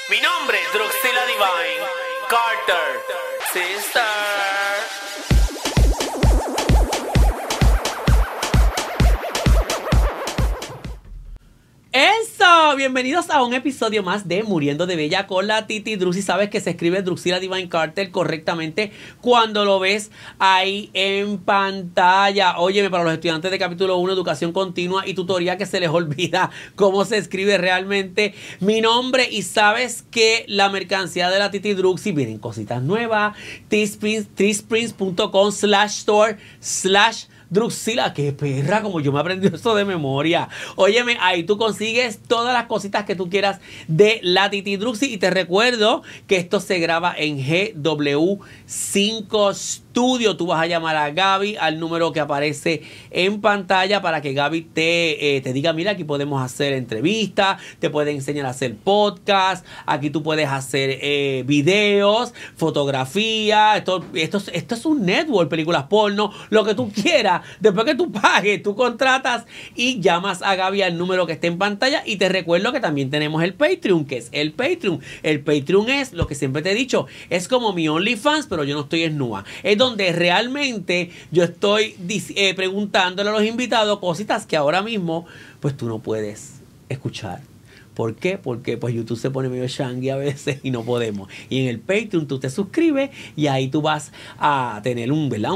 Mi nombre es Druxila Divine Carter, sister. ¡Eso! Bienvenidos a un episodio más de Muriendo de Bella con la Titi Druxy. Sabes que se escribe Druxila Divine Carter correctamente cuando lo ves ahí en pantalla. Óyeme, para los estudiantes de capítulo 1, educación continua y tutoría que se les olvida cómo se escribe realmente mi nombre. Y sabes que la mercancía de la Titi Druxy vienen cositas nuevas. teesprints.com/store/ Druxila, qué perra, como yo me aprendí eso de memoria. Óyeme, ahí tú consigues todas las cositas que tú quieras de la Titi Druxy. Y te recuerdo que esto se graba en GW5 Studio. Tú vas a llamar a Gaby al número que aparece en pantalla para que Gaby te diga, mira, aquí podemos hacer entrevistas, te puede enseñar a hacer podcast, aquí tú puedes hacer videos, fotografía. Esto es un network, películas porno, lo que tú quieras. Después que tú pagues, tú contratas y llamas a Gaby al número que esté en pantalla. Y te recuerdo que también tenemos el Patreon. ¿Qué es el Patreon? El Patreon es lo que siempre te he dicho, es como mi OnlyFans, pero yo no estoy desnuda. Es donde realmente yo estoy preguntándole a los invitados cositas que ahora mismo pues tú no puedes escuchar. ¿Por qué? Porque pues YouTube se pone medio shangui a veces y no podemos. Y en el Patreon tú te suscribes y ahí tú vas a tener ¿verdad?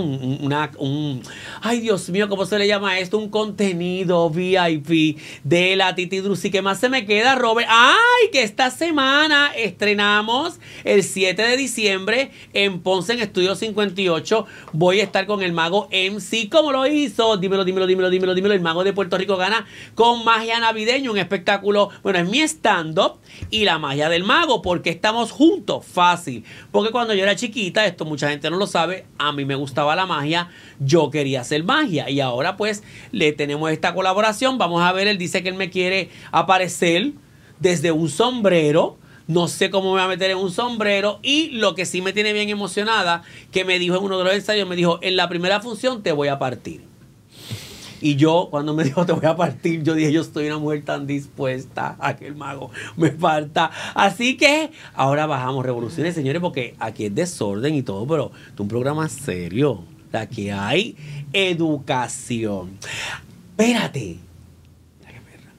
Ay, Dios mío, ¿cómo se le llama esto? Un contenido VIP de la Titi Druxy. ¿Qué más se me queda, Robert? ¡Ay! Que esta semana estrenamos el 7 de diciembre en Ponce, en Estudio 58. Voy a estar con el mago MC. ¿Cómo lo hizo? Dímelo. El mago de Puerto Rico gana con magia navideña. Un espectáculo, bueno, es mi stand-up y la magia del mago. ¿Por qué estamos juntos? Fácil. Porque cuando yo era chiquita, esto mucha gente no lo sabe, a mí me gustaba la magia, yo quería hacer magia. Y ahora pues le tenemos esta colaboración. Vamos a ver, él dice que él me quiere aparecer desde un sombrero. No sé cómo me va a meter en un sombrero. Y lo que sí me tiene bien emocionada, que me dijo en uno de los ensayos, me dijo, en la primera función te voy a partir. Y yo, cuando me dijo te voy a partir, yo dije, yo soy una mujer tan dispuesta a que el mago me parta. Así que ahora bajamos revoluciones, señores, porque aquí es desorden y todo, pero es un programa serio. Aquí hay educación. Espérate. Mira qué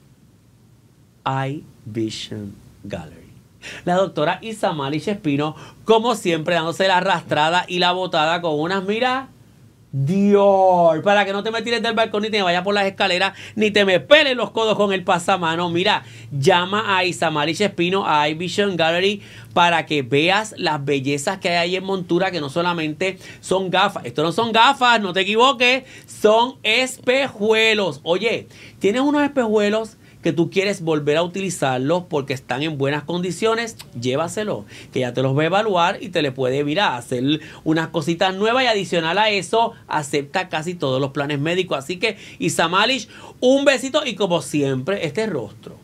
perra. iVision Gallery. La doctora Isamali Espino, como siempre, dándose la arrastrada y la botada con unas miras. Dios, para que no te me tires del balcón ni te vayas por las escaleras ni te me peles los codos con el pasamano. Mira, llama a Isamali Espino a iVision Gallery para que veas las bellezas que hay ahí en montura, que no solamente son gafas. Esto no son gafas, no te equivoques, son espejuelos. Oye, tienes unos espejuelos que tú quieres volver a utilizarlos porque están en buenas condiciones, llévaselo, que ya te los va a evaluar y te le puede, mira, hacer unas cositas nuevas. Y adicional a eso, acepta casi todos los planes médicos. Así que, Isamali, un besito. Y como siempre, este rostro,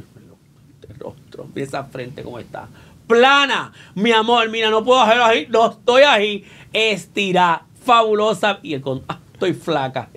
esa frente como está, plana, mi amor, mira, no puedo hacerlo ahí, no estoy ahí, estira, fabulosa. Y estoy flaca.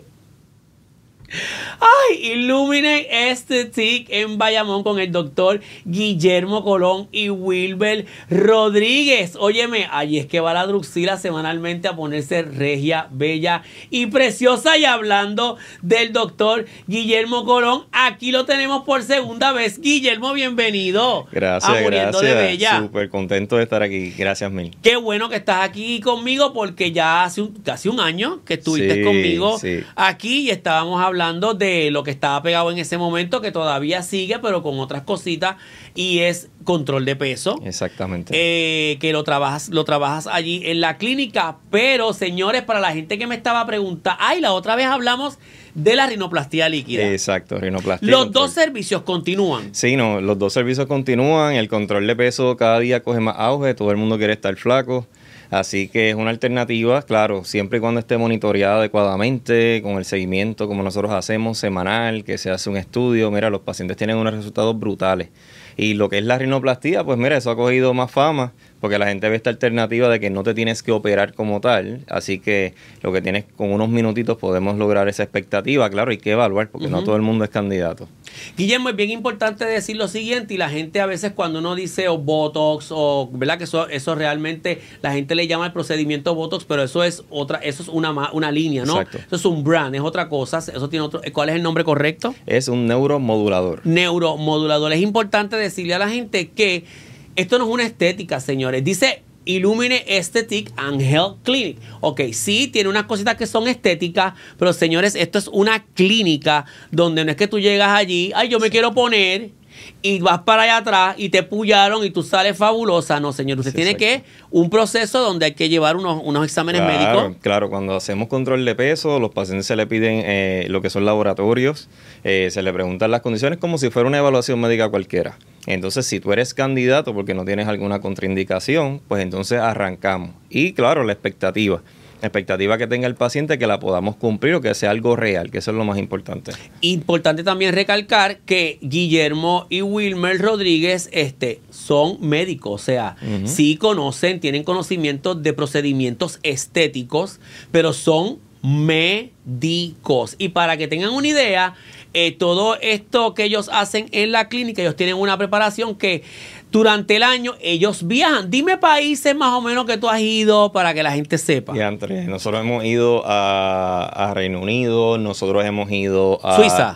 Ay, Illuminate Aesthetic en Bayamón con el doctor Guillermo Colón y Wilber Rodríguez. Óyeme, allí es que va la Druxila semanalmente a ponerse regia, bella y preciosa. Y hablando del doctor Guillermo Colón, aquí lo tenemos por segunda vez. Guillermo, bienvenido. Gracias, Muriendo de Bella. Súper contento de estar aquí. Gracias mil. Qué bueno que estás aquí conmigo porque ya hace casi un año que estuviste conmigo aquí y estábamos hablando de lo que estaba pegado en ese momento, que todavía sigue, pero con otras cositas, y es control de peso. Exactamente. Que lo trabajas allí en la clínica. Pero, señores, para la gente que me estaba preguntando, la otra vez hablamos de la rinoplastia líquida. Exacto, rinoplastia. Los dos servicios continúan. Sí, no, los dos servicios continúan. El control de peso cada día coge más auge, todo el mundo quiere estar flaco. Así que es una alternativa, claro, siempre y cuando esté monitoreada adecuadamente, con el seguimiento como nosotros hacemos semanal, que se hace un estudio. Mira, los pacientes tienen unos resultados brutales. Y lo que es la rinoplastia, pues mira, eso ha cogido más fama, porque la gente ve esta alternativa de que no te tienes que operar como tal. Así que lo que tienes, con unos minutitos podemos lograr esa expectativa. Claro, hay que evaluar, porque no todo el mundo es candidato. Guillermo, es bien importante decir lo siguiente, y la gente a veces cuando uno dice Botox, o verdad que eso realmente la gente le llama el procedimiento Botox, pero eso es una línea, ¿no? Exacto. Eso es un brand, es otra cosa, eso tiene otro. ¿Cuál es el nombre correcto? Es un neuromodulador. Neuromodulador. Es importante decirle a la gente que esto no es una estética, señores. Dice Illumine Aesthetic and Health Clinic. Ok, sí, tiene unas cositas que son estéticas, pero señores, esto es una clínica donde no es que tú llegas allí, ay, yo me quiero poner, y vas para allá atrás y te pullaron y tú sales fabulosa. No, señor, usted tiene un proceso donde hay que llevar unos exámenes médicos. Claro, cuando hacemos control de peso, los pacientes se le piden lo que son laboratorios, se le preguntan las condiciones como si fuera una evaluación médica cualquiera. Entonces, si tú eres candidato porque no tienes alguna contraindicación, pues entonces arrancamos. Y claro, la expectativa que tenga el paciente, que la podamos cumplir o que sea algo real, que eso es lo más importante. Importante también recalcar que Guillermo y Wilmer Rodríguez son médicos, o sea, sí conocen, tienen conocimiento de procedimientos estéticos, pero son médicos. Y para que tengan una idea, todo esto que ellos hacen en la clínica, ellos tienen una preparación que durante el año ellos viajan. Dime países más o menos que tú has ido para que la gente sepa. Ya, Andrés, nosotros hemos ido a Reino Unido, nosotros hemos ido a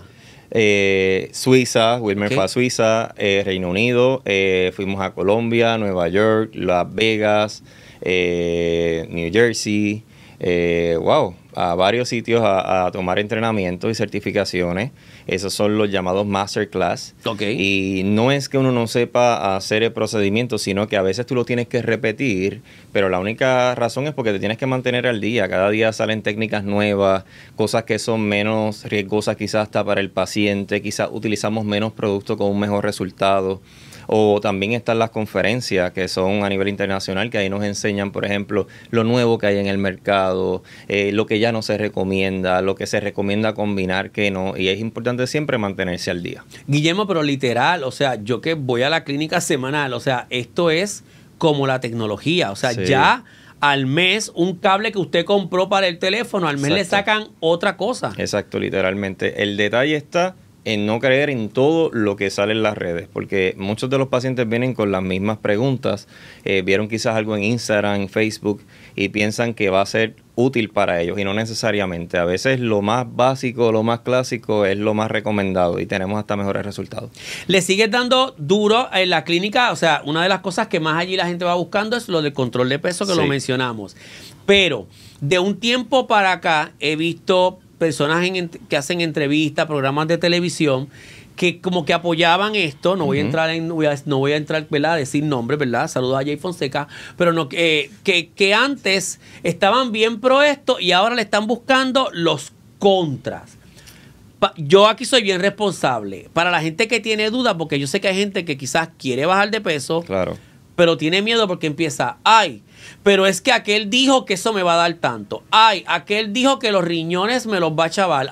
Suiza, Wilmer fue a Suiza, Reino Unido, fuimos a Colombia, Nueva York, Las Vegas, New Jersey, a varios sitios a tomar entrenamientos y certificaciones. Esos son los llamados masterclass. Y no es que uno no sepa hacer el procedimiento, sino que a veces tú lo tienes que repetir, pero la única razón es porque te tienes que mantener al día. Cada día salen técnicas nuevas, cosas que son menos riesgosas quizás hasta para el paciente, quizás utilizamos menos productos con un mejor resultado. O también están las conferencias que son a nivel internacional, que ahí nos enseñan, por ejemplo, lo nuevo que hay en el mercado, lo que ya no se recomienda, lo que se recomienda combinar, que no. Y es importante siempre mantenerse al día. Guillermo, pero literal, o sea, yo que voy a la clínica semanal, o sea, esto es como la tecnología, o sea, ya al mes un cable que usted compró para el teléfono, al mes le sacan otra cosa. Exacto, literalmente. El detalle está en no creer en todo lo que sale en las redes, porque muchos de los pacientes vienen con las mismas preguntas, vieron quizás algo en Instagram, en Facebook, y piensan que va a ser útil para ellos, y no necesariamente. A veces lo más básico, lo más clásico es lo más recomendado, y tenemos hasta mejores resultados. ¿Le sigues dando duro en la clínica? O sea, una de las cosas que más allí la gente va buscando es lo del control de peso, que lo mencionamos. Pero de un tiempo para acá he visto personas que hacen entrevistas, programas de televisión, que como que apoyaban esto. No voy a entrar ¿verdad?, a decir nombres, ¿verdad? Saludos a Jay Fonseca, pero no que antes estaban bien pro esto y ahora le están buscando los contras. Yo aquí soy bien responsable. Para la gente que tiene dudas, porque yo sé que hay gente que quizás quiere bajar de peso, pero tiene miedo porque empieza, pero es que aquel dijo que eso me va a dar tanto. Aquel dijo que los riñones me los va a chaval.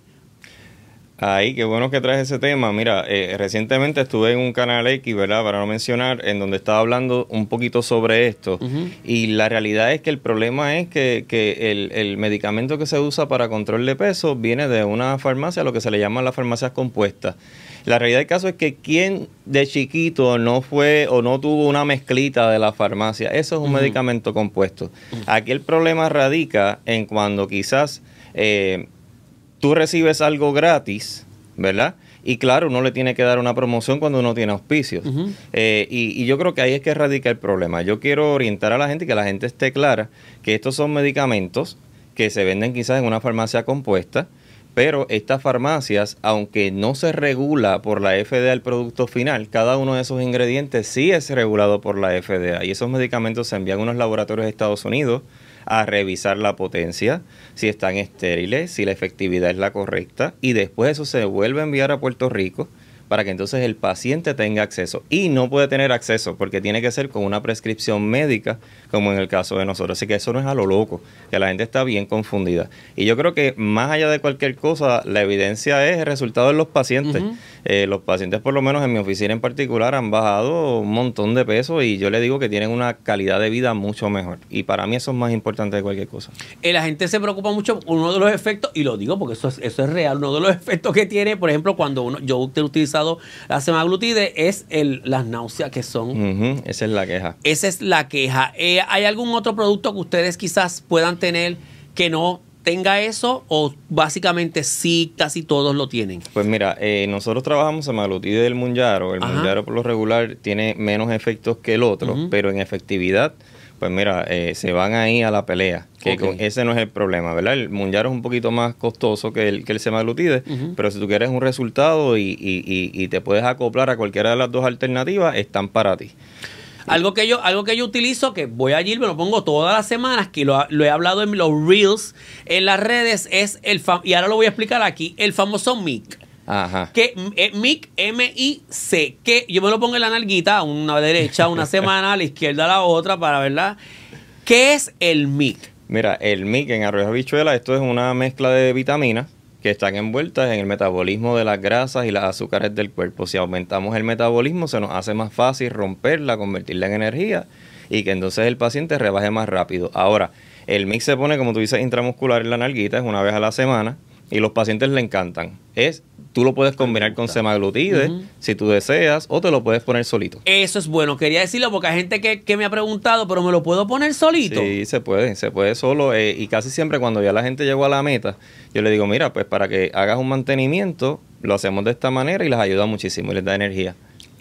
Qué bueno que traes ese tema. Mira, recientemente estuve en un canal X, ¿verdad?, para no mencionar, en donde estaba hablando un poquito sobre esto. Y la realidad es que el problema es que el medicamento que se usa para control de peso viene de una farmacia, lo que se le llama las farmacias compuestas. La realidad del caso es que quien de chiquito no fue o no tuvo una mezclita de la farmacia, eso es un medicamento compuesto. Aquí el problema radica en cuando quizás tú recibes algo gratis, ¿verdad? Y claro, uno le tiene que dar una promoción cuando uno tiene auspicios. Y yo creo que ahí es que radica el problema. Yo quiero orientar a la gente y que la gente esté clara que estos son medicamentos que se venden quizás en una farmacia compuesta, pero estas farmacias, aunque no se regula por la FDA el producto final, cada uno de esos ingredientes sí es regulado por la FDA. Y esos medicamentos se envían a unos laboratorios de Estados Unidos a revisar la potencia, si están estériles, si la efectividad es la correcta, y después eso se vuelve a enviar a Puerto Rico para que entonces el paciente tenga acceso. Y no puede tener acceso porque tiene que ser con una prescripción médica, como en el caso de nosotros. Así que eso no es a lo loco, que la gente está bien confundida. Y yo creo que más allá de cualquier cosa, la evidencia es el resultado de los pacientes. Los pacientes, por lo menos en mi oficina en particular, han bajado un montón de peso y yo le digo que tienen una calidad de vida mucho mejor. Y para mí eso es más importante de cualquier cosa. La gente se preocupa mucho por uno de los efectos, y lo digo porque eso es real, uno de los efectos que tiene, por ejemplo, cuando yo he utilizado la semaglutide, es las náuseas que son. Esa es la queja. Esa es la queja. ¿Hay algún otro producto que ustedes quizás puedan tener que no tenga eso, o básicamente sí, casi todos lo tienen? Pues mira, nosotros trabajamos semaglutide del Mounjaro. El Mounjaro por lo regular tiene menos efectos que el otro, pero en efectividad, pues mira, se van ahí a la pelea. Que ese no es el problema, ¿verdad? El Mounjaro es un poquito más costoso que el semaglutide, pero si tú quieres un resultado y te puedes acoplar a cualquiera de las dos alternativas, están para ti. Algo que yo utilizo, que voy allí, me lo pongo todas las semanas, que lo he hablado en los Reels, en las redes, es y ahora lo voy a explicar aquí, el famoso MIC. Ajá. Que MIC, M-I-C, que yo me lo pongo en la nalguita, una derecha, una semana, a la izquierda a la otra, para verla. ¿Qué es el MIC? Mira, el MIC en arroz habichuela, esto es una mezcla de vitaminas que están envueltas en el metabolismo de las grasas y las azúcares del cuerpo. Si aumentamos el metabolismo, se nos hace más fácil romperla, convertirla en energía y que entonces el paciente rebaje más rápido. Ahora, el MIC se pone, como tú dices, intramuscular en la nalguita, es una vez a la semana y los pacientes le encantan. Tú lo puedes combinar con semaglutide si tú deseas, o te lo puedes poner solito. Eso es bueno, quería decirlo porque hay gente que me ha preguntado, ¿pero me lo puedo poner solito? Sí, se puede solo, y casi siempre cuando ya la gente llegó a la meta, yo le digo, mira, pues para que hagas un mantenimiento, lo hacemos de esta manera y les ayuda muchísimo y les da energía.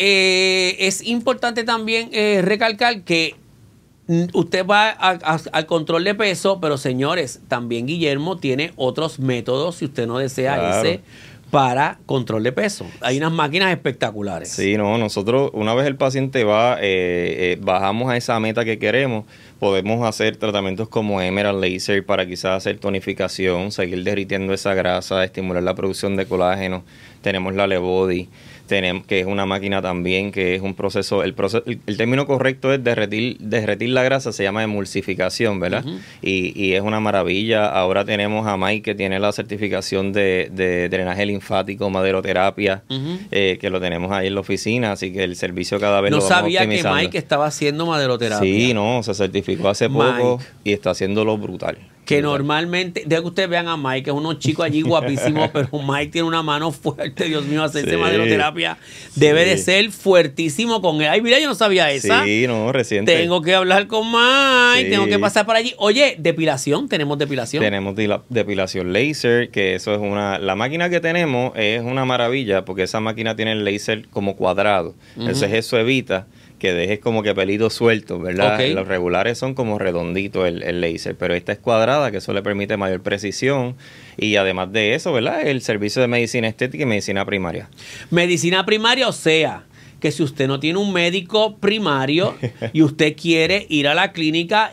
Es importante también recalcar que usted va al control de peso, pero señores, también Guillermo tiene otros métodos si usted no desea ese para control de peso. Hay unas máquinas espectaculares. Sí, nosotros una vez el paciente va, bajamos a esa meta que queremos, podemos hacer tratamientos como Emerald Laser para quizás hacer tonificación, seguir derritiendo esa grasa, estimular la producción de colágeno. Tenemos la Lebody, que es una máquina también, que es un proceso, el término correcto es derretir la grasa, se llama emulsificación, ¿verdad? Y es una maravilla. Ahora tenemos a Mike, que tiene la certificación de drenaje linfático, maderoterapia, que lo tenemos ahí en la oficina, así que el servicio cada vez lo vamos optimizando. No sabía que Mike estaba haciendo maderoterapia. Sí, se certificó hace poco y está haciéndolo brutal. Que normalmente, deja que ustedes vean a Mike, que es unos chicos allí guapísimos, pero Mike tiene una mano fuerte, Dios mío, hacerse maderoterapia debe de ser fuertísimo con él. Ay, mira, yo no sabía esa. Sí, reciente. Tengo que hablar con Mike, tengo que pasar por allí. Oye, depilación, ¿tenemos depilación? Tenemos depilación láser, que eso es la máquina que tenemos es una maravilla, porque esa máquina tiene el láser como cuadrado. Entonces eso evita que dejes como que pelitos sueltos, ¿verdad? Los regulares son como redonditos el láser, pero esta es cuadrada, que eso le permite mayor precisión, y además de eso, ¿verdad? El servicio de medicina estética y medicina primaria. Medicina primaria, o sea, que si usted no tiene un médico primario y usted quiere ir a la clínica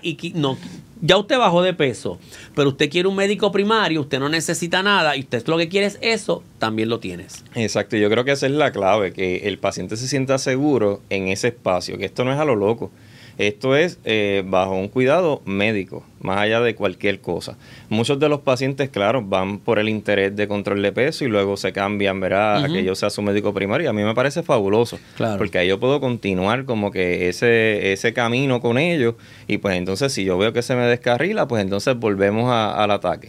ya usted bajó de peso, pero usted quiere un médico primario, usted no necesita nada y usted lo que quiere es eso, también lo tienes. Exacto, yo creo que esa es la clave, que el paciente se sienta seguro en ese espacio, que esto no es a lo loco. Esto es bajo un cuidado médico, más allá de cualquier cosa. Muchos de los pacientes, claro, van por el interés de control de peso y luego se cambian, ¿verdad? A que yo sea su médico primario. A mí me parece fabuloso, porque ahí yo puedo continuar como que ese camino con ellos, y pues entonces si yo veo que se me descarrila, pues entonces volvemos al ataque.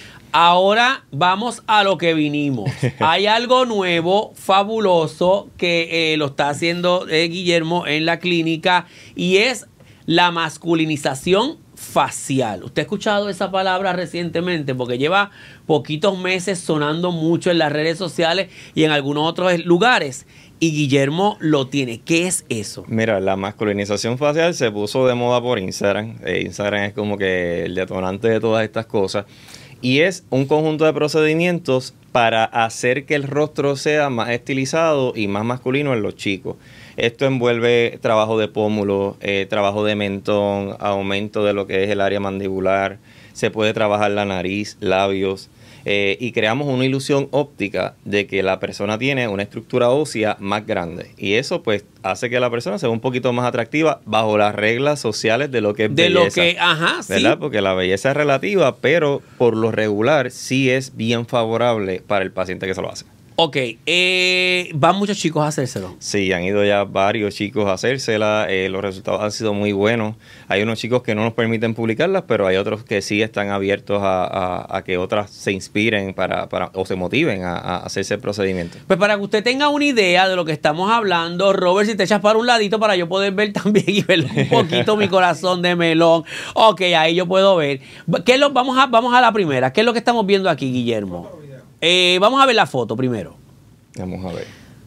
Ahora vamos a lo que vinimos. Hay algo nuevo, fabuloso, que lo está haciendo Guillermo en la clínica, y es la masculinización facial. ¿Usted ha escuchado esa palabra recientemente? Porque lleva poquitos meses sonando mucho en las redes sociales y en algunos otros lugares. Y Guillermo lo tiene. ¿Qué es eso? Mira, la masculinización facial se puso de moda por Instagram. Instagram es como que el detonante de todas estas cosas. Y es un conjunto de procedimientos para hacer que el rostro sea más estilizado y más masculino en los chicos. Esto envuelve trabajo de pómulo, trabajo de mentón, aumento de lo que es el área mandibular. Se puede trabajar la nariz, labios. y creamos una ilusión óptica de que la persona tiene una estructura ósea más grande. Y eso pues hace que la persona sea un poquito más atractiva bajo las reglas sociales de lo que es De belleza. lo que, ajá, ¿Verdad? sí. Porque la belleza es relativa, pero por lo regular sí es bien favorable para el paciente que se lo hace. Ok, van muchos chicos a hacérselo. Sí, han ido ya varios chicos a hacérsela, los resultados han sido muy buenos. Hay unos chicos que no nos permiten publicarlas, pero hay otros que sí están abiertos a que otras se inspiren o se motiven a hacerse el procedimiento. Pues para que usted tenga una idea de lo que estamos hablando, Robert, si te echas para un ladito para yo poder ver también y ver un poquito mi corazón de melón. Ok, ahí yo puedo ver. Vamos a la primera. ¿Qué es lo que estamos viendo aquí, Guillermo? Vamos a ver la foto primero. Vamos a ver.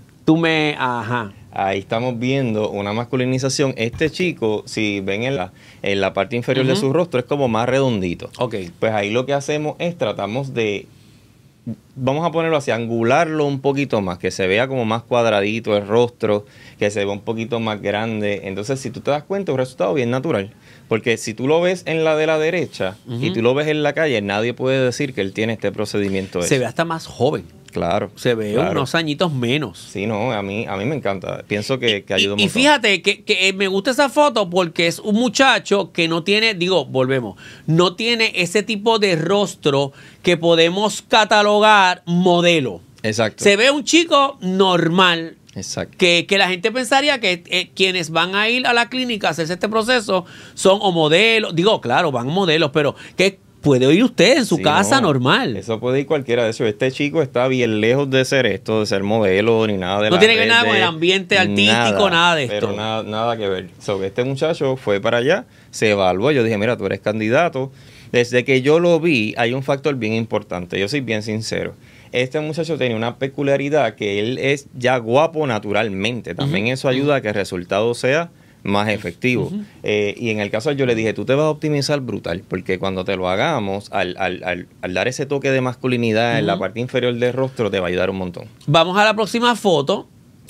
Ajá. Ahí estamos viendo una masculinización. Este chico, si ven en la parte inferior de su rostro, es como más redondito. Ok. Pues ahí lo que hacemos es tratamos de, vamos a ponerlo así, angularlo un poquito más, que se vea como más cuadradito el rostro, que se vea un poquito más grande. Entonces, si tú te das cuenta, es un resultado bien natural. Porque si tú lo ves en la de la derecha y tú lo ves en la calle, nadie puede decir que él tiene este procedimiento. Se ve hasta más joven. Claro. Se ve claro. unos añitos menos. Sí, no, a mí me encanta. Pienso que ayuda un montón. Y fíjate que me gusta esa foto porque es un muchacho que no tiene, no tiene ese tipo de rostro que podemos catalogar modelo. Exacto. Se ve un chico normal. Exacto. Que la gente pensaría que quienes van a ir a la clínica a hacerse este proceso son o modelos, claro, van modelos, pero que puede ir usted en su casa normal. Eso puede ir cualquiera de esos. Este chico está bien lejos de ser esto, de ser modelo, ni nada de No la tiene que ver red nada con el ambiente artístico, nada de esto. Pero nada que ver. Este muchacho fue para allá, se evaluó. Yo dije, mira, tú eres candidato. Desde que yo lo vi, hay un factor bien importante. Yo soy bien sincero. Este muchacho tenía una peculiaridad que él es ya guapo naturalmente. También eso ayuda a que el resultado sea más efectivo. Y en el caso yo le dije, tú te vas a optimizar brutal, porque cuando te lo hagamos, al dar ese toque de masculinidad en la parte inferior del rostro, te va a ayudar un montón. Vamos a la próxima foto.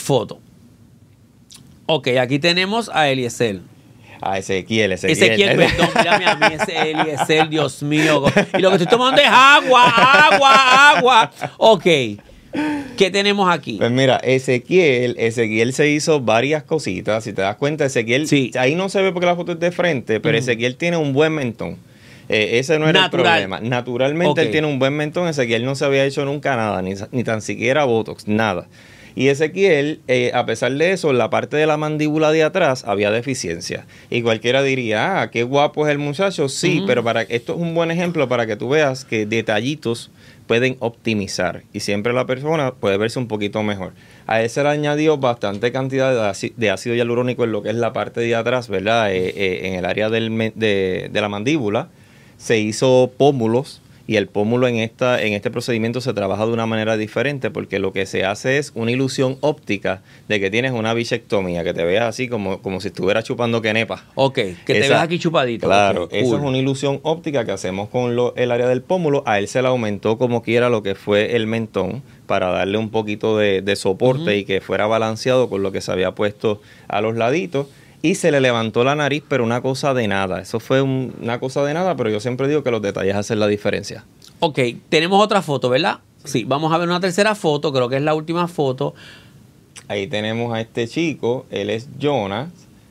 Ok, aquí tenemos a Eliezer. A Ezequiel, perdón, mírame a mí, ese Eliezer, Dios mío. Y lo que estoy tomando es agua. Ok, ¿qué tenemos aquí? Pues mira, Ezequiel se hizo varias cositas. Si te das cuenta, Ezequiel, ahí no se ve porque la foto es de frente, pero Ezequiel tiene un buen mentón. Ese no era el problema. Naturalmente él tiene un buen mentón. Ezequiel no se había hecho nunca nada, ni tan siquiera Botox, nada. Y Ezequiel, a pesar de eso, en la parte de la mandíbula de atrás había deficiencia. Y cualquiera diría, qué guapo es el muchacho. Sí, pero esto es un buen ejemplo para que tú veas que detallitos pueden optimizar. Y siempre la persona puede verse un poquito mejor. A él se le añadió bastante cantidad de ácido hialurónico en lo que es la parte de atrás, ¿verdad? En el área de la mandíbula. Se hizo pómulos. Y el pómulo en este procedimiento se trabaja de una manera diferente porque lo que se hace es una ilusión óptica de que tienes una bichectomía, que te veas así como si estuvieras chupando quenepa. Ok, que te veas aquí chupadito. Claro, okay, eso cool. es una ilusión óptica que hacemos con el área del pómulo. A él se le aumentó como quiera lo que fue el mentón para darle un poquito de soporte y que fuera balanceado con lo que se había puesto a los laditos. Y se le levantó la nariz, pero una cosa de nada. Eso fue una cosa de nada, pero yo siempre digo que los detalles hacen la diferencia. Ok, tenemos otra foto, ¿verdad? Sí, vamos a ver una tercera foto, creo que es la última foto. Ahí tenemos a este chico, él es Jonas.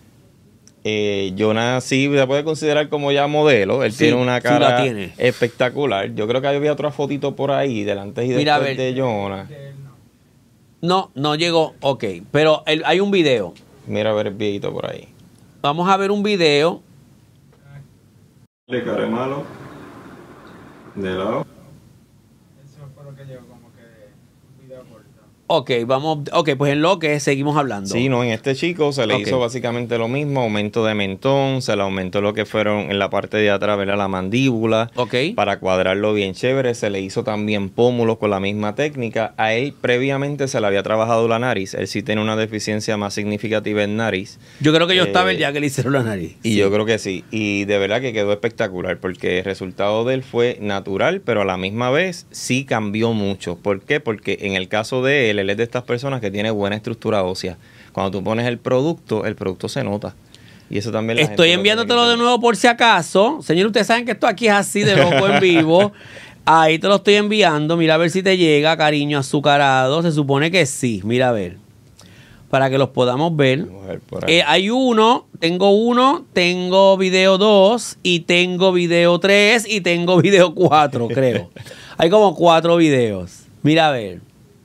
Jonas sí se puede considerar como ya modelo. Él tiene una cara espectacular. Yo creo que había otra fotito por ahí, delante y después de Jonas. No llegó, ok, pero hay un video. Mira a ver el videito por ahí. Vamos a ver un video. De cara malo. De lado. Eso fue lo que llegó, como que un video corto. Ok, pues en lo que seguimos hablando. Sí, no, en este chico se le hizo básicamente lo mismo, aumento de mentón, se le aumentó lo que fueron en la parte de atrás, ¿verdad? La mandíbula, para cuadrarlo bien chévere, se le hizo también pómulos con la misma técnica. A él previamente se le había trabajado la nariz, él sí tiene una deficiencia más significativa en nariz. Yo creo que yo estaba el día que le hicieron la nariz. Y yo creo que sí, y de verdad que quedó espectacular, porque el resultado de él fue natural, pero a la misma vez sí cambió mucho. ¿Por qué? Porque en el caso de él es de estas personas que tiene buena estructura ósea. Cuando tú pones el producto se nota. Y eso también estoy enviándotelo de nuevo por si acaso. Señor, ustedes saben que esto aquí es así de loco en vivo. Ahí te lo estoy enviando. Mira a ver si te llega, cariño azucarado. Se supone que sí. Mira a ver. Para que los podamos ver. Vamos a ver por ahí. Hay uno, tengo video 2 y tengo video 3 y tengo video 4, creo. Hay como 4 videos. Mira a ver.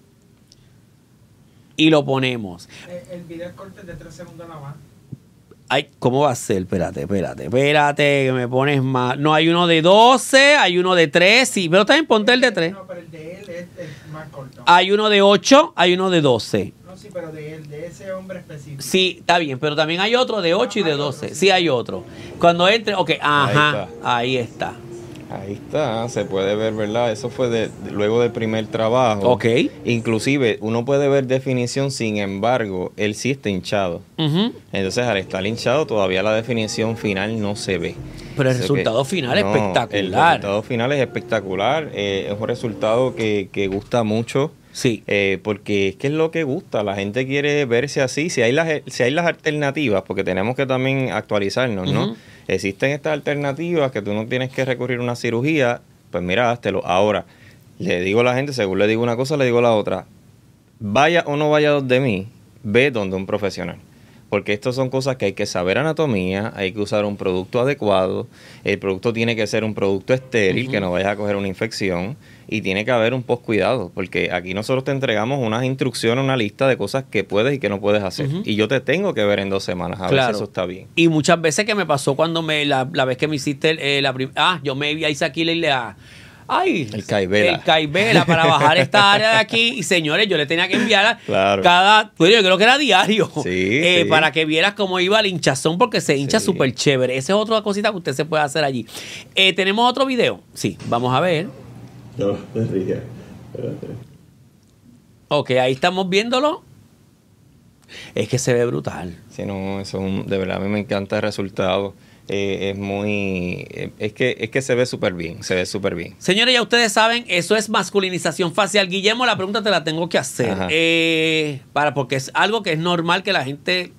Y lo ponemos. El video es corto de 3 segundos nada más. Ay, ¿cómo va a ser? Espérate, que me pones más. No, hay uno de 12, hay uno de 3, sí, pero también ponte el de 3. No, pero el de él es más corto. Hay uno de 8, hay uno de 12. No, sí, pero de él, de ese hombre específico. Sí, está bien, pero también hay otro de 8 y de 12. Sí, hay otro. Cuando entre, ok, ajá, ahí está. Ahí está, se puede ver, ¿verdad? Eso fue luego del primer trabajo. Ok. Inclusive, uno puede ver definición, sin embargo, él sí está hinchado. Ujú. Entonces, al estar hinchado, todavía la definición final no se ve. Pero el Eso resultado que- final es no, espectacular. El resultado final es espectacular. Es un resultado que gusta mucho. Sí. Porque es que es lo que gusta. La gente quiere verse así. Si hay las alternativas, porque tenemos que también actualizarnos, ¿no? Ujú. Existen estas alternativas que tú no tienes que recurrir a una cirugía, pues mira, háztelo. Ahora, le digo a la gente, según le digo una cosa, le digo la otra. Vaya o no vaya donde mí, ve donde un profesional. Porque estas son cosas que hay que saber anatomía, hay que usar un producto adecuado, el producto tiene que ser un producto estéril, Ujú. que no vayas a coger una infección, y tiene que haber un post-cuidado, porque aquí nosotros te entregamos unas instrucciones, una lista de cosas que puedes y que no puedes hacer. Ujú. Y yo te tengo que ver en 2 semanas, a ver si eso está bien. Y muchas veces que me pasó cuando la vez que me hiciste yo me hice aquí El Caibela. El Caibela para bajar esta área de aquí. Y señores, yo le tenía que enviar Claro. pues yo creo que era diario. Sí. Para que vieras cómo iba el hinchazón, porque se hincha Sí. súper chévere. Esa es otra cosita que usted se puede hacer allí. ¿Tenemos otro video? Sí, vamos a ver. No, te rías. Espérate. Ok, ahí estamos viéndolo. Es que se ve brutal. Sí, no, eso de verdad a mí me encanta el resultado. Es muy... es que se ve súper bien, se ve súper bien. Señores, ya ustedes saben, eso es masculinización facial. Guillermo, la pregunta te la tengo que hacer. Ajá. Porque es algo que es normal que la gente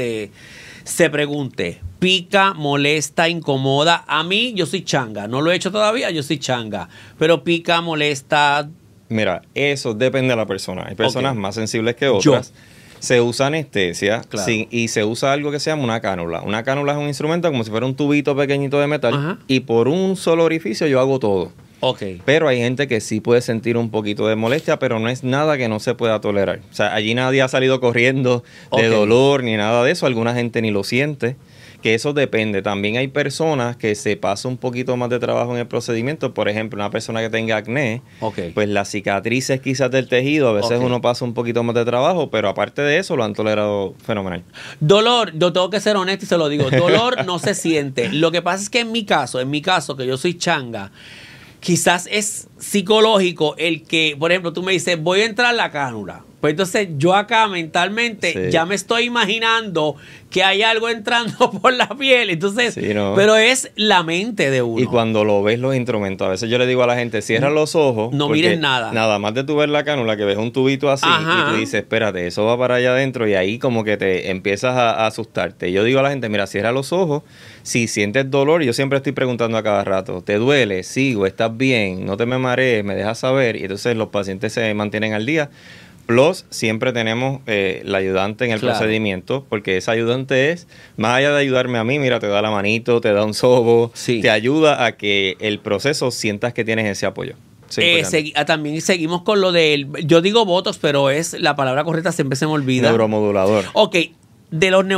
se pregunte. Pica, molesta, incomoda. A mí, yo soy changa. No lo he hecho todavía, yo soy changa. Pero pica, molesta. Mira, eso depende de la persona. Hay personas Ok. más sensibles que otras. Se usa anestesia Claro. y se usa algo que se llama una cánula. Una cánula es un instrumento como si fuera un tubito pequeñito de metal. Ajá. Y por un solo orificio yo hago todo. Ok. Pero hay gente que sí puede sentir un poquito de molestia, pero no es nada que no se pueda tolerar. O sea, allí nadie ha salido corriendo de Ok. dolor ni nada de eso. Alguna gente ni lo siente. Que eso depende. También hay personas que se pasa un poquito más de trabajo en el procedimiento. Por ejemplo, una persona que tenga acné, Ok. pues las cicatrices quizás del tejido, a veces Ok. uno pasa un poquito más de trabajo, pero aparte de eso lo han tolerado fenomenal. Dolor, yo tengo que ser honesto y se lo digo. Dolor no se siente. Lo que pasa es que en mi caso, que yo soy changa, quizás es psicológico el que, por ejemplo, tú me dices, voy a entrar la cánula. Pues entonces yo acá mentalmente Sí. ya me estoy imaginando que hay algo entrando por la piel. Entonces, Sí, ¿no? pero es la mente de uno. Y cuando lo ves los instrumentos, a veces yo le digo a la gente, cierra los ojos. No porque mires nada. Nada más de tú ver la cánula, que ves un tubito así, Ajá. y tú dices, espérate, eso va para allá adentro, y ahí como que te empiezas a asustarte. Yo digo a la gente, mira, cierra los ojos, si sientes dolor, yo siempre estoy preguntando a cada rato, ¿te duele? Sigo, ¿estás bien? No te me marees, me dejas saber, y entonces los pacientes se mantienen al día. Plus, siempre tenemos la ayudante en el Claro. procedimiento, porque esa ayudante es, más allá de ayudarme a mí, mira, te da la manito, te da un sobo, Sí. te ayuda a que el proceso sientas que tienes ese apoyo. Sí, importante. También seguimos con lo del, yo digo botox, pero es la palabra correcta, siempre se me olvida. Neuromodulador. Ok, de los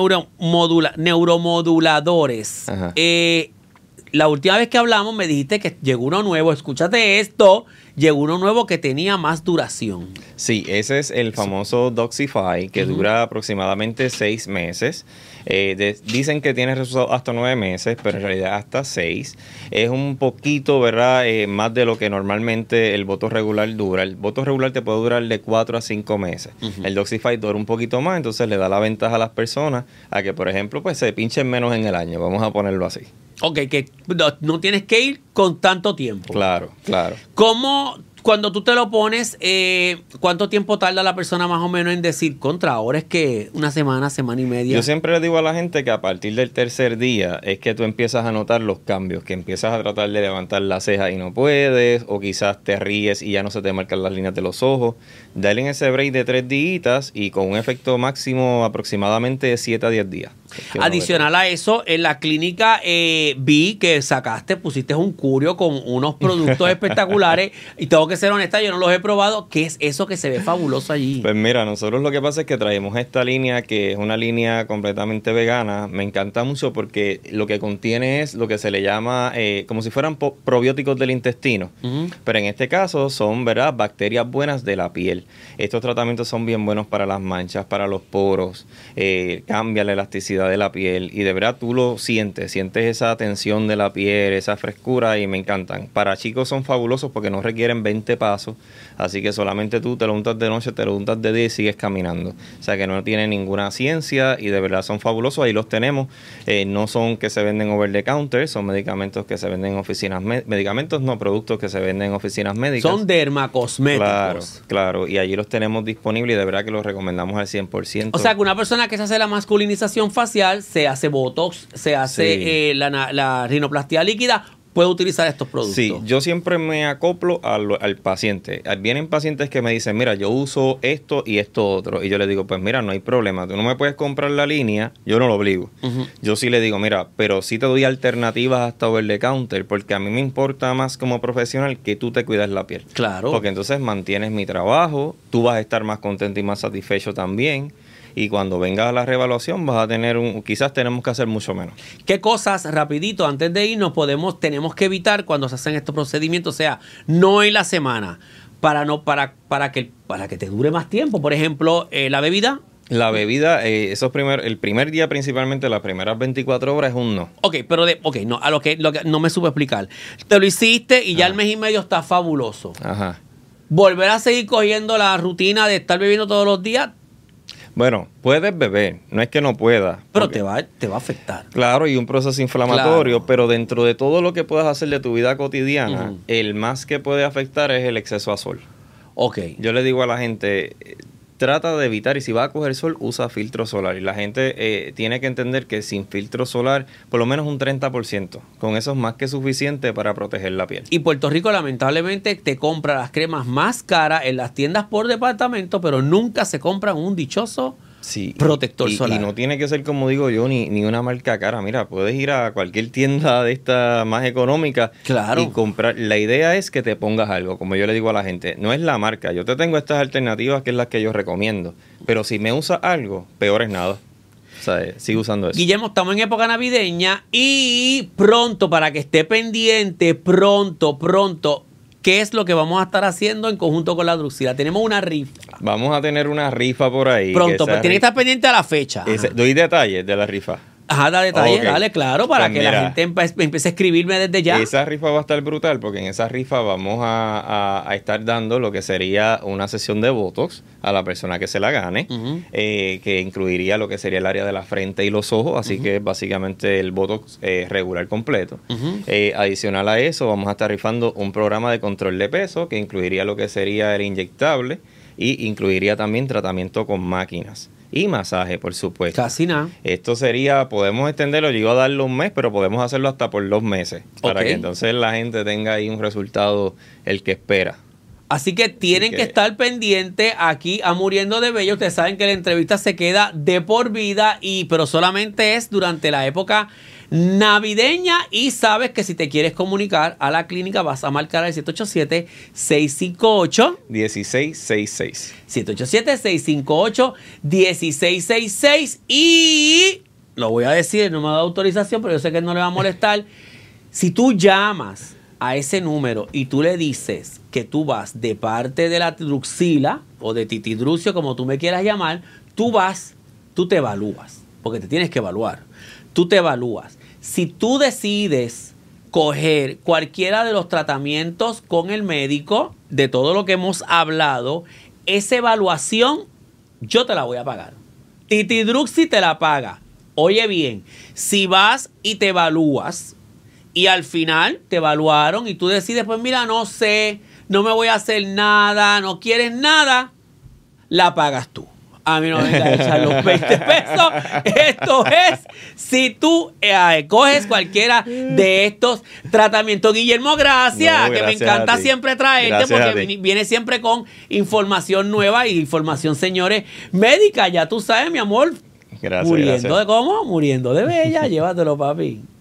neuromoduladores. Ajá. La última vez que hablamos me dijiste que llegó uno nuevo, escúchate esto, llegó uno nuevo que tenía más duración. Sí, ese es el famoso Doxify, que dura aproximadamente 6 meses. Dicen que tiene resultados hasta 9 meses, pero en realidad hasta 6. Es un poquito, ¿verdad? Más de lo que normalmente el botox regular dura. El botox regular te puede durar de 4 a 5 meses. Ujú. El Doxify dura un poquito más, entonces le da la ventaja a las personas a que, por ejemplo, pues se pinchen menos en el año. Vamos a ponerlo así. Ok, que no tienes que ir con tanto tiempo. Claro, claro. ¿Cómo Cuando tú te lo pones, ¿cuánto tiempo tarda la persona más o menos en decir contra? Ahora es que una semana, semana y media. Yo siempre le digo a la gente que a partir del tercer día es que tú empiezas a notar los cambios, que empiezas a tratar de levantar la ceja y no puedes, o quizás te ríes y ya no se te marcan las líneas de los ojos. Dale en ese break de 3 días y con un efecto máximo aproximadamente de 7 a 10 días. Adicional a eso, en la clínica vi que pusiste un curio con unos productos espectaculares y tengo que ser honesta, yo no los he probado. ¿Qué es eso que se ve fabuloso allí? Pues mira, nosotros lo que pasa es que traemos esta línea que es una línea completamente vegana. Me encanta mucho porque lo que contiene es lo que se le llama como si fueran probióticos del intestino. Pero en este caso son, ¿verdad?, bacterias buenas de la piel. Estos tratamientos son bien buenos para las manchas, para los poros, cambia la elasticidad de la piel y de verdad tú lo sientes esa tensión de la piel, esa frescura y me encantan. Para chicos son fabulosos porque no requieren 20 pasos, así que solamente tú te lo untas de noche, te lo untas de día y sigues caminando. O sea que no tiene ninguna ciencia y de verdad son fabulosos, ahí los tenemos. No son que se venden over the counter, son medicamentos que se venden en oficinas productos que se venden en oficinas médicas. Son dermacosméticos. Claro, claro, y allí los tenemos disponibles y de verdad que los recomendamos al 100%. O sea que una persona que se hace la masculinización facial, se hace botox, se hace la rinoplastia líquida, puede utilizar estos productos. Sí, yo siempre me acoplo al paciente. Vienen pacientes que me dicen, mira, yo uso esto y esto otro. Y yo le digo, pues mira, no hay problema. Tú no me puedes comprar la línea, yo no lo obligo. Yo sí le digo, mira, pero sí te doy alternativas hasta over the counter, porque a mí me importa más como profesional que tú te cuidas la piel. Claro. Porque entonces mantienes mi trabajo, tú vas a estar más contento y más satisfecho también. Y cuando venga a la reevaluación vas a tener quizás tenemos que hacer mucho menos. ¿Qué cosas, rapidito, antes de irnos, tenemos que evitar cuando se hacen estos procedimientos? O sea, no en la semana, para que te dure más tiempo. Por ejemplo, la bebida. La bebida, el primer día principalmente, las primeras 24 horas es un no. Ok, pero no, lo que no me supe explicar. Te lo hiciste y ya el mes y medio está fabuloso. Ajá. Volver a seguir cogiendo la rutina de estar bebiendo todos los días. Bueno, puedes beber, no es que no puedas. Pero te va a afectar. Claro, y un proceso inflamatorio, pero dentro de todo lo que puedas hacer de tu vida cotidiana, el más que puede afectar es el exceso a sol. Ok. Yo le digo a la gente, trata de evitar, y si vas a coger sol, usa filtro solar. Y la gente tiene que entender que sin filtro solar, por lo menos un 30%. Con eso es más que suficiente para proteger la piel. Y Puerto Rico, lamentablemente, te compra las cremas más caras en las tiendas por departamento, pero nunca se compran un dichoso protector solar. Y no tiene que ser, como digo yo, ni una marca cara. Mira, puedes ir a cualquier tienda de esta más económica y comprar. La idea es que te pongas algo, como yo le digo a la gente. No es la marca. Yo te tengo estas alternativas que es las que yo recomiendo. Pero si me usas algo, peor es nada. O sea, sigue usando eso. Guillermo, estamos en época navideña y pronto, para que esté pendiente, pronto, ¿qué es lo que vamos a estar haciendo en conjunto con la Druxila? Tenemos una rifa. Vamos a tener una rifa por ahí. Pronto, pero tiene que estar pendiente a la fecha. Doy detalles de la rifa. Ajá, da detalles, Okay. Dale, claro, para Pues que la gente empiece a escribirme desde ya. Esa rifa va a estar brutal porque en esa rifa vamos a estar dando lo que sería una sesión de Botox a la persona que se la gane, que incluiría lo que sería el área de la frente y los ojos, así que básicamente el Botox regular completo. Adicional a eso, vamos a estar rifando un programa de control de peso que incluiría lo que sería el inyectable y incluiría también tratamiento con máquinas. Y masaje, por supuesto. Casi nada. Esto sería, podemos extenderlo, yo iba a darle un mes, pero podemos hacerlo hasta por 2 meses. Para que entonces la gente tenga ahí un resultado el que espera. Así que tienen que estar pendientes aquí a Muriendo de Bello. Ustedes saben que la entrevista se queda de por vida, pero solamente es durante la época navideña. Y sabes que si te quieres comunicar a la clínica vas a marcar al 787-658-1666. 787-658-1666. Y lo voy a decir, no me ha dado autorización, pero yo sé que no le va a molestar. Si tú llamas a ese número y tú le dices que tú vas de parte de la Druxila o de Titidrucio, como tú me quieras llamar, tú te evalúas, porque te tienes que evaluar. Tú te evalúas. Si tú decides coger cualquiera de los tratamientos con el médico, de todo lo que hemos hablado, esa evaluación yo te la voy a pagar. Titidruxi te la paga. Oye bien, si vas y te evalúas y al final te evaluaron y tú decides, pues mira, no sé, no me voy a hacer nada, no quieres nada, la pagas tú. A mí no me venga a echar los 20 pesos. Esto es, si tú coges cualquiera de estos tratamientos. Guillermo, gracias, No, que me gracias encanta a ti. siempre traerte Gracias a porque ti. viene siempre con información nueva y información, señores, médica. Ya tú sabes, mi amor, Gracias, muriendo gracias. de cómo, muriendo de bella. Llévatelo, papi.